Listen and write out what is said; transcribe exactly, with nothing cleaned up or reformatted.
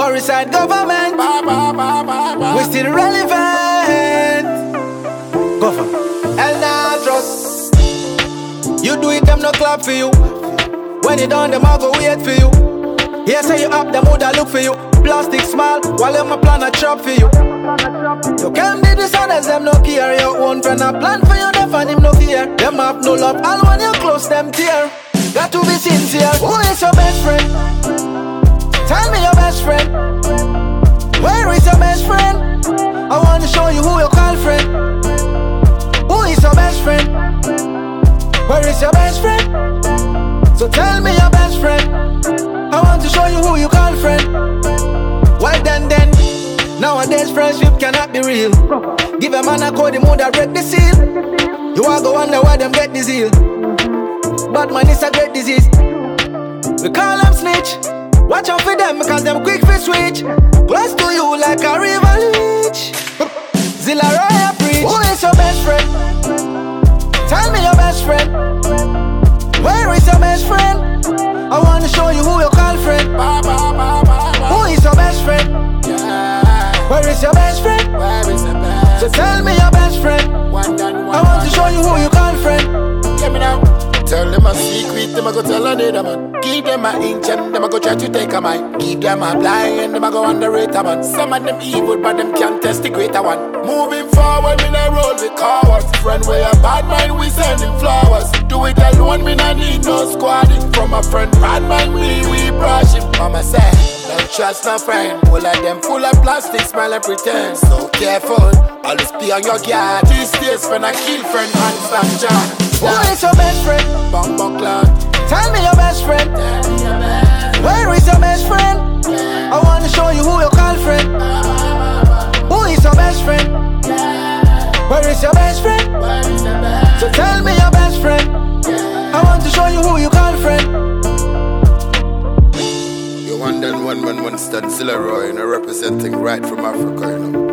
Worriside government, Ba, ba, ba, ba, ba. we still relevant. Go for El Natros. You do it, them no clap for you. When you done, them I go wait for you. Here say you up, them woulda look for you. Plastic smile, while them a plan a chop for you. You can't be dishonest, them no care. Your own friend a plan for you, them and him no fear. Them have no love, and when you close them tear. Got to be sincere. Who is your best friend? Tell me your best friend. Where is your best friend? I want to show you who you call friend. Who is your best friend? Where is your best friend? So tell me your best friend. I want to show you who you call friend. Well then then, nowadays friendship cannot be real. Give a man a code, him woulda break the seal. You all go wonder why them get the zeal. Bad man is a great disease. We call them snitch. Watch out for them because them quick for switch. Close to you like a river leech. Zilla Roya preach. Who is your best friend? Tell me your best friend. Where is your best friend? I wanna show you who you call friend. Ba, ba, ba, ba, ba. Who is your best friend? Yeah. Where is your best friend? Where is the best? So tell me your best friend. One done, one I want done. to show you who you call friend. Get me now. Tell them a secret, them a go tell another man. Give them a inch and them a go try to take a mine. Give them a blind and them a go underrate a man. Some of them evil but them can't test the greater one. Moving forward, me not roll with cowards. Friend where a bad mind, we send him flowers. Do it alone, me not need no squadding. From a friend, bad mind, we, we brush him. Mama said, don't trust no friend. All of them full of plastic, smile and pretend. So careful, always be on your guard. These days, when I kill friend, and Snapchat. Who is your best friend? Bumbo cloud. Tell me your best friend. Tell me your best. Where is your best friend? I wanna show you who you call friend. Who is your best friend? Where is your best friend? Where is the best? So tell me your best friend. I want to show you who you call friend. You one done one man one stand Zilla Roy, you know, representing right from Africa, you know.